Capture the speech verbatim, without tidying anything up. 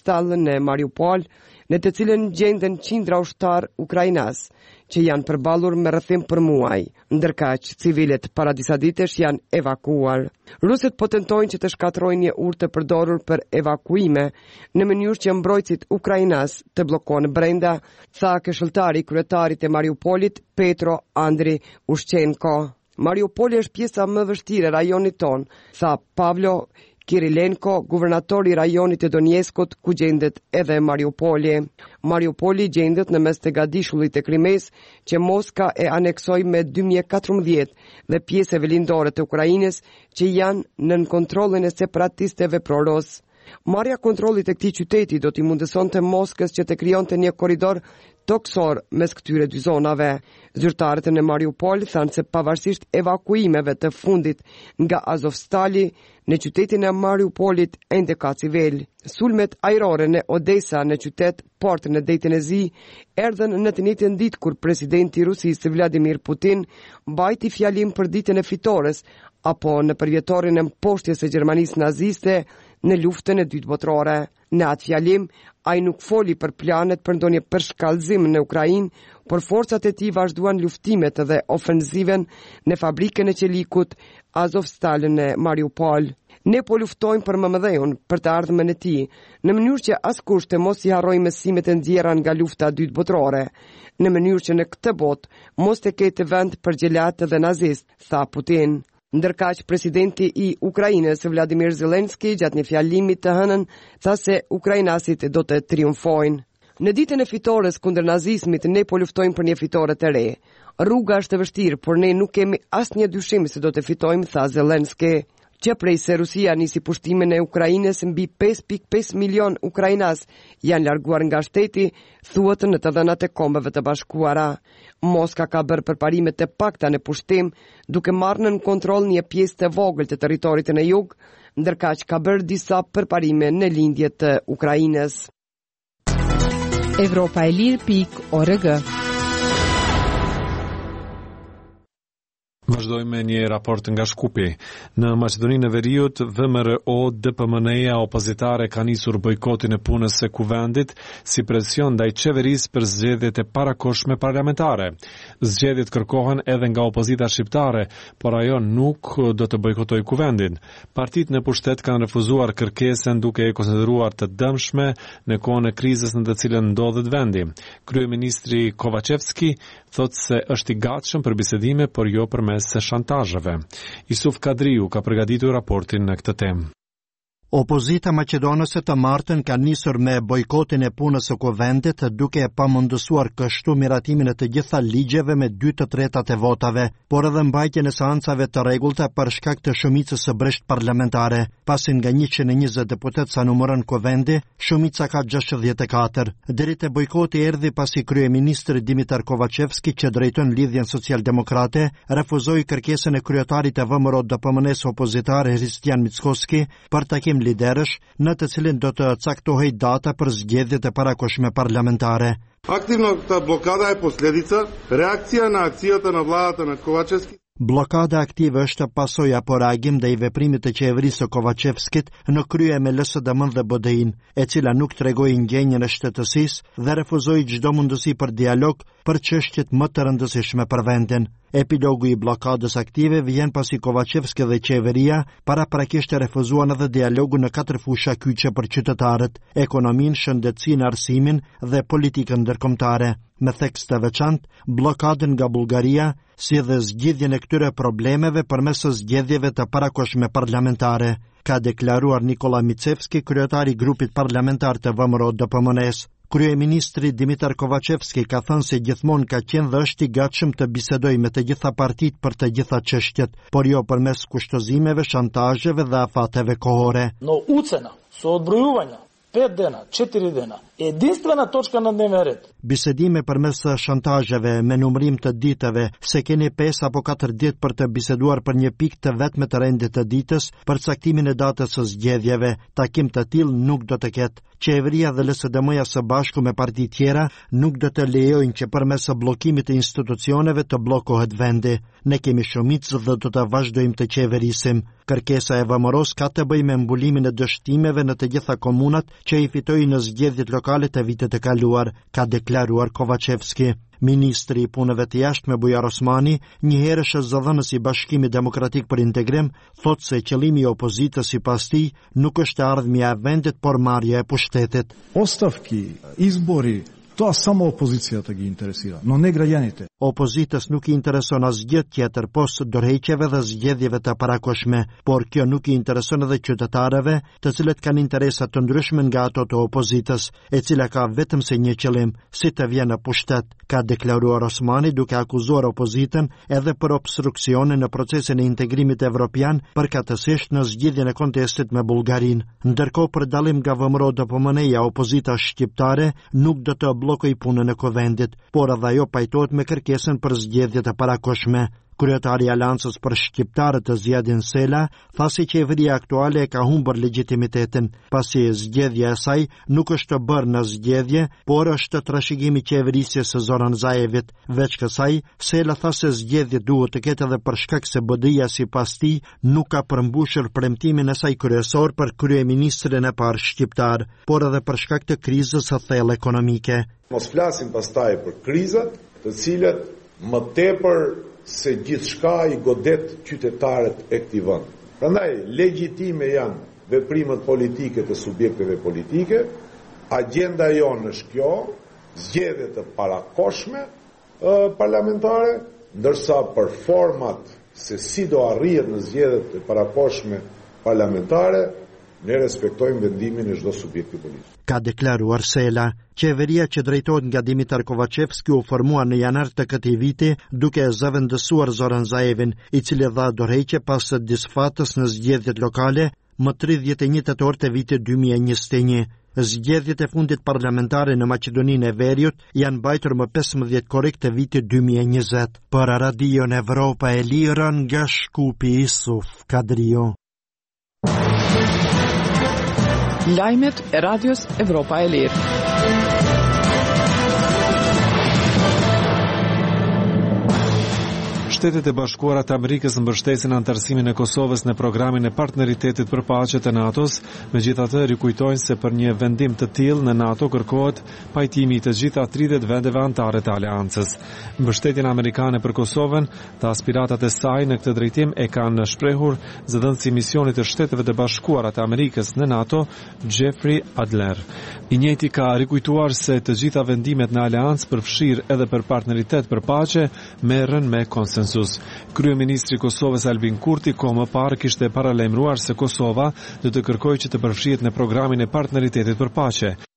Azovstal në Mariupol, në të cilën gjenden qindra ushtar ukrainas, që janë përballur me rrethim për muaj, ndërkaq civilet para disa ditësh janë evakuar. Rusët po tentojnë që të shkatrojnë një urë të përdorur për evakuime në mënyrë që mbrojtësit ukrainas të bllokohen brenda, tha këshilltari i kryetarit e Mariupolit, Petro Andri Ushchenko. Mariupoli është pjesa më vështirë e rajonit ton, tha Pavlo Kirilenko, guvernatori i rajonit të Donjeskut, ku gjendet edhe Mariupoli. Mariupoli gjendet në mes të gadishullit të Krimes, që Moska e aneksoi me dy mijë e katërmbëdhjetë dhe pjesëve lindore të Ukrainës që janë nën kontrollin e separatistëve pro-ros. Marrja kontrollit e këtij qyteti do t'i mundësonte Moskës që të krijonte një korridor toksor mes këtyre dy zonave. Zyrtarët në Mariupol thanë se pavarësisht evakuimeve të fundit nga Azovstali, në qytetin e Mariupolit ende ka civil. Sulmet ajrore në Odesa, në qytet port në detin e Zi, erdhën në të njëjtën ditë kur presidenti i Rusisë Vladimir Putin mbajti fjalim për ditën e fitores apo në përvjetorin e mposhtjes së Gjermanisë naziste në luftën e dytë botërore. Në atë fjalim, ai nuk foli për planet për ndonjë përshkallëzim në Ukrainë, por forcat e tij vazhduan luftimet dhe ofenziven në fabrikën e qelikut Azovstal në Mariupol. Ne po luftojmë për mëmëdheun, për të ardhmen e tij, në mënyrë që askush të mos i harrojë mësimet e nxjerra nga lufta e dytë botërore, në mënyrë që në këtë botë mos të ketë vend për gjelat dhe nazist, tha Putin. Ndërkaq presidenti i Ukrainës Vladimir Zelenski gjatë një fjalimi të hënën tha se ukrainasit do të triumfojnë. Në ditën e fitores kundër nazizmit ne po luftojmë për një fitore të re. Rruga është e vështirë, por ne nuk kemi asnjë dyshim se do të fitojmë, tha Zelenski. Që prej se Rusia nisi pushtimin e Ukrainës, mbi pesë pikë pesë milion ukrainas janë larguar nga shteti, thuhet në të dhënat e Kombeve të Bashkuara. Moska ka bërë përparime të pakta në pushtim, duke marrë në kontroll një pjesë të vogël të territorit në jug, ndërkaq ka bërë disa përparime në lindje të Ukrainës. Evropa e Lirë pikë org. Vazhdojmë me një raport nga Shkupi. Në Maqedoninë e Veriut, V M R O D P M N-ja opozitare ka nisur bojkotin e punës së kuvendit si presion ndaj qeverisë për zgjedhjet e parakohshme parlamentare. Zgjedhjet kërkohen edhe nga opozita shqiptare, por ajo nuk do të bojkotojë kuvendin. Partitë në pushtet kanë refuzuar kërkesën duke e konsideruar të dëmshme në kohën e krizës në të cilën ndodhet vendi. Kryeministri Kovacevski thotë se është i gatshëm për bisedime, por jo për së shantazheve. Isuf Kadriu ka përgatitur raportin në këtë temë. Opozita maqedonëse të martën ka nisur me bojkotin e punës së kuvendit, duke e pamundësuar kështu miratimin e të gjitha ligjeve me dy të tretat e votave, por edhe mbajtjen e seancave të rregullta për shkak të shumicës së brisht parlamentare. Pasi nga njëqind e njëzet deputet sa numëron kuvendi, shumica ka gjashtëdhjetë e katër. Deri te bojkoti erdhi pasi kryeministri Dimitar Kovacevski, që drejton lidhjen socialdemokrate, refuzoi kërkesën e kryetarit të V M R O D P M N-s opozitar Hristijan Mickoski për takim liderësh, në të cilin do të caktohej data për zgjedhjet e parakohshme parlamentare. Активната блокада е последица реакция на акцията на владата на Ковачевски. Blokada aktive është pasojë apo reagim ndaj veprimit të qeverisë së Kovacevskit në krye me L S D M dhe B D I-n, e cila nuk tregoi ndjenjën e shtetësisë dhe refuzoi çdo mundësi për dialog për çështjet më të rëndësishme për vendin. Epilogu i blokadës aktive vjen pasi Kovacevski dhe qeveria paraprakisht refuzuan edhe dialogun në katër fusha kyçe për qytetarët: ekonominë, shëndetësinë, arsimin dhe politikën ndërkombëtare. Me theks të veçantë, blokadën nga Bullgaria, si dhe zgjidhjen e këtyre problemeve përmes së zgjedhjeve të parakohshme parlamentare, ka deklaruar Nikola Micevski, kryetari i grupit parlamentar të V M R O D P M N-s. Kryeministri Dimitar Kovacevski ka thënë se gjithmonë ka qenë dhe është i gatshëm të bisedojë me të gjitha partitë për të gjitha çështjet, por jo përmes kushtozimeve, shantazheve dhe afateve kohore. Но уцена со одбројување пет дена, четири дена, единствена точка на дневен ред. Bisedime përmes shantazheve me numërim të ditëve, se keni pesë apo katër ditë për të biseduar për një pikë të vetme të rendit të ditës për caktimin e datës së zgjedhjeve. Takim të tillë nuk do të ketë. Qeveria dhe L S D M-ja së bashku me parti tjera nuk do të lejojnë që përmes bllokimit të institucioneve të bllokohet vendi. ne kemi shumicë dhe do të vazhdojmë të qeverisim. Kërkesa e VMRO-s ka të bëjë me mbulimin e dështimeve në të gjitha komunat që i fitoi në zgjedhjet lokale të vitit të kaluar, ka deklaruar Kovacevski. Ministri i punëve të jashtme Bujar Osmani, një herësh zëdhënës i Bashkimit Demokratik për Integrim, thot se qëllimi i opozitës sipas tij nuk është ardhmja e vendit, por marrja e pushtetit. Ostavki, izbori, to samo opozicija të gi interesira, no ne građanite. Opozitës nuk i intereson asgjë tjetër pos dorëheqjeve dhe zgjedhjeve të parakoshme, por kjo nuk i intereson edhe qytetarëve, të cilët kanë interesa të ndryshme nga ato të opozitës, e cila ka vetëm se një qëllim, si të vjen në pushtet, ka deklaruar Osmani, duke akuzuar opozitën edhe për obstruksionin në procesin e integrimit evropian, përkatësisht në zgjidhjen e kontestit me Bullgarinë. Ndërkohë, për dallim nga VMRO D P M N-ja, opozita shqiptare nuk do të bllokojë punën e Kuvendit, por edhe ajo pajtohet me kërkesën për zgjedhjet e parakoshme. Kryetari i Aleancës për shqiptarët Zjadin Sela tha se qeveria aktuale e ka humbur legitimitetin, pasi zgjedhja e saj nuk është bërë në zgjedhje, por është trashëgimi i qeverisjes së Zoran Zaevit. Veç kësaj, Sela tha se zgjedhja duhet të ketë edhe për shkak se B D I-ja sipas tij nuk ka përmbushur premtimin e saj kryesor për kryeministrin e parë shqiptar, por edhe për shkak të krizës së thellë ekonomike. Mos flasim pastaj për krizat, të cilat më tepër se gjithçka i godet qytetarët e këtij vendi. Prandaj legjitime janë veprimet politike të subjekteve politike, agjenda jonë është kjo, zgjedhje të parakoshme e, parlamentare, ndërsa për format se si do arrihet në zgjedhjet e parakoshme parlamentare, ne respektojmë vendimin e çdo subjekti politik. Ka deklaruar Sela. Qeveria që drejtohet nga Dimitar Kovacevski u formua në janar të këtij viti, duke zëvendësuar Zoran Zaevin, i cili dha dorëheqje pas disfatës në zgjedhjet lokale më tridhjetë e një tetor të vitit dy mijë e njëzet e një. Zgjedhjet e fundit parlamentare në Maqedoninë e Veriut janë mbajtur më pesëmbëdhjetë korrik të vitit dy mijë e njëzet. Për Radion Evropa e Lirë nga Shkupi, Isuf Kadrio. Lajmet e Radios Evropa e Lirë. Shtetet e Bashkuara të Amerikës mbështesin anëtarësimin e Kosovës në programin e partneritetit për paqe të NATO-s, megjithatë rikujtojnë se për një vendim të tillë në NATO kërkohet pajtimi i të gjitha tridhjetë vendeve anëtare të aleancës. Mbështetjen amerikane për Kosovën, të aspiratat e saj në këtë drejtim e kanë shprehur zëdhënësi i misionit të Shteteve të Bashkuara të Amerikës në NATO, Jeffrey Adler. I njëjti ka rikujtuar se të gjitha vendimet në aleancë përfshirë edhe për partneritet për paqe merren me konsensus. Kryeministri i Kosovës Albin Kurti kohë më parë kishte paralajmëruar se Kosova do të kërkojë që të përfshihet në programin e partneritetit për paqe.